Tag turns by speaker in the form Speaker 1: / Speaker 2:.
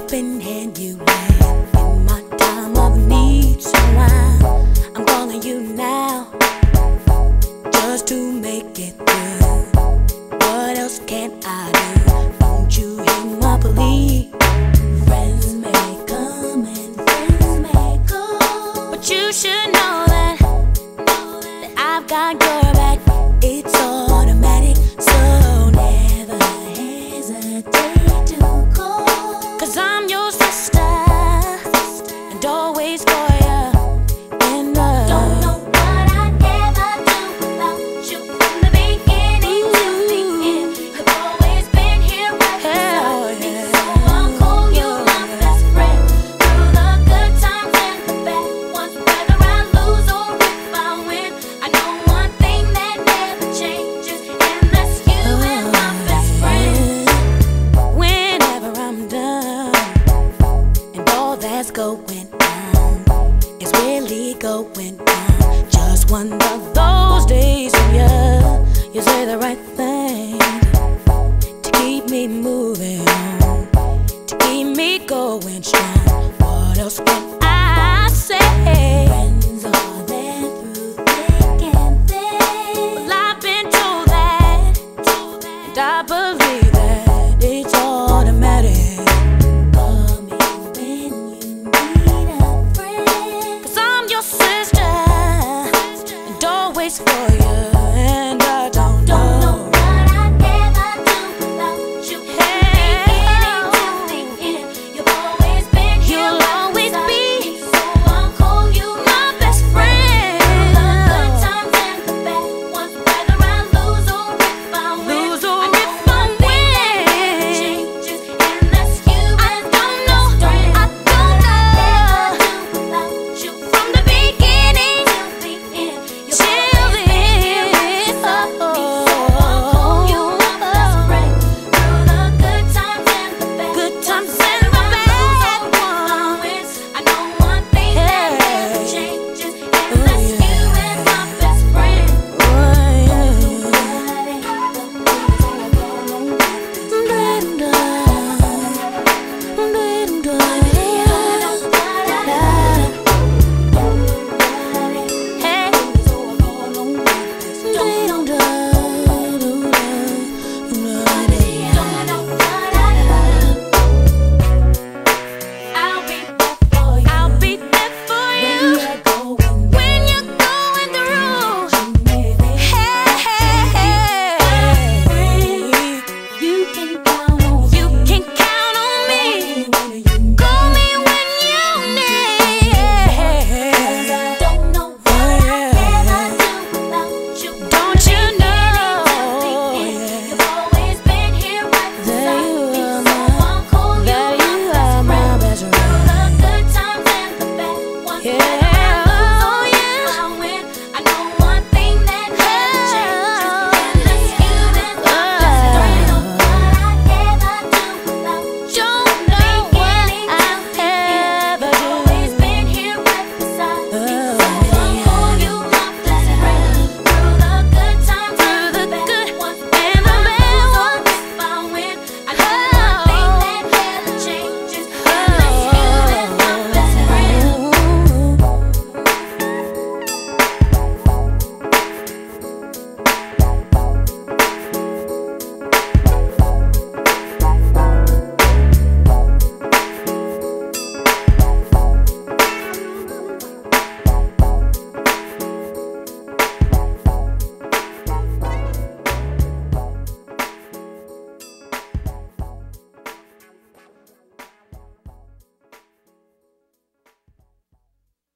Speaker 1: helping hand you lend in my time of need. So I'm calling you now just to make it through. What else can I do? Won't you hear my plea? Friends may come and friends may go, but you should know that I've got your back. It's automatic, so never hesitate to call. 'Cause I'm your sister and always for you. And don't know what I'd ever do without you. From the beginning to the end, you've always been here right beside me. So I'll call you my best friend through the good times and the bad ones. Whether I lose or if I win, I know one thing that never changes, and that's you and my best friend. Whenever I'm done and all that's going on is really going on, just one of those days when you say the right thing to keep me moving on, to keep me going strong. What else can I say? Friends are there through thick and thin. Well, I've been told that, and I believe